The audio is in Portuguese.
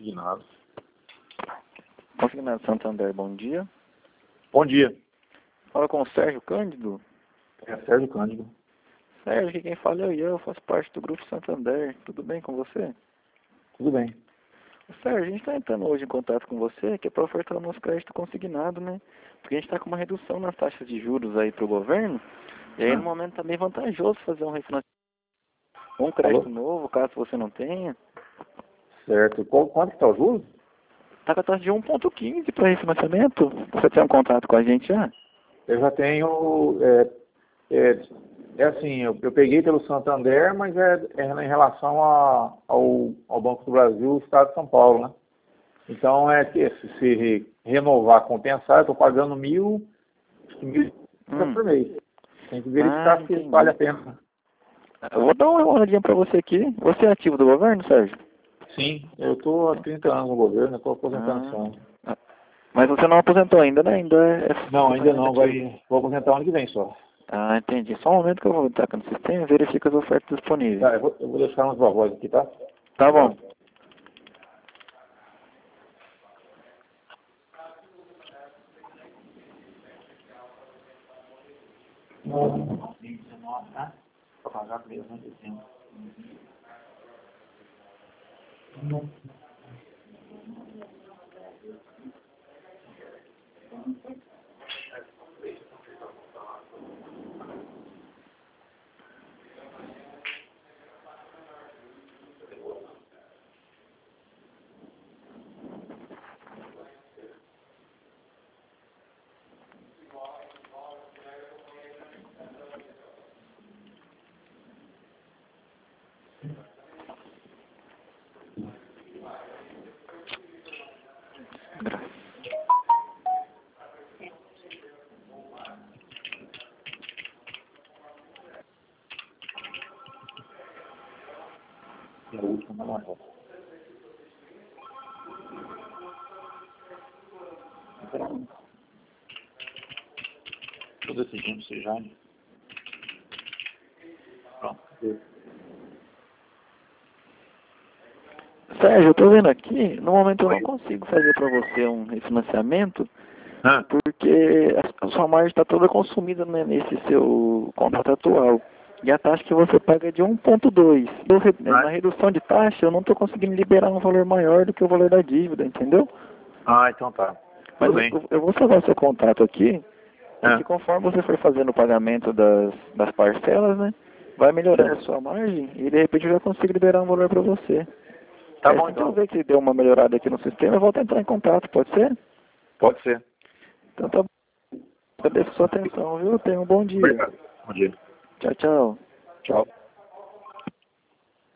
Consignado. Consignado Santander, bom dia. Bom dia. Fala com o Sérgio Cândido. É Sérgio Cândido. Sérgio, aqui quem fala é eu faço parte do Grupo Santander. Tudo bem com você? Tudo bem. Sérgio, a gente está entrando hoje em contato com você, que é para ofertar o nosso crédito consignado, né? Porque a gente está com uma redução nas taxas de juros aí para o governo, e aí no momento está bem vantajoso fazer um refinanciamento, um crédito novo, caso você não tenha. Certo. Quanto que está o juros? Está com a taxa de 1,15 para refinanciamento. Você tem um contato com a gente já? Eu já tenho... assim, eu peguei pelo Santander, mas é em relação ao Banco do Brasil, o Estado de São Paulo, né? Então, que se renovar, compensar, eu estou pagando 1.000 por mês. Tem que verificar se vale a pena. Eu vou dar uma olhadinha para você aqui. Você é ativo do governo, Sérgio? Sim, eu estou há 30 anos no governo, estou aposentando esse ano. Mas você não aposentou ainda, né? Não, ainda não. Vou aposentar ano que vem só. Ah, entendi. Só um momento que eu vou entrar aqui no sistema e verifico as ofertas disponíveis. Tá, eu vou deixar umas vovós aqui, tá? Tá bom. Não, 19, tá? Vou pagar mesmo, dezembro. É a última marca. Estou decidindo se já. Pronto. Sérgio, eu tô vendo aqui, no momento eu não consigo fazer para você um refinanciamento, porque a sua margem está toda consumida, né, nesse seu contrato atual. E a taxa que você paga é de 1,2. Na redução de taxa, eu não estou conseguindo liberar um valor maior do que o valor da dívida, entendeu? Ah, então tá. Mas eu vou salvar o seu contato aqui, porque conforme você for fazendo o pagamento das parcelas, né, vai melhorando a sua margem e de repente eu já consigo liberar um valor para você. Tá bom, Se então. eu ver que deu uma melhorada aqui no sistema, eu volto a entrar em contato, pode ser? Pode ser. Então tá bom. Agradeço a sua atenção, viu? Tenha um bom dia. Obrigado. Bom dia. Tchau, tchau. Tchau.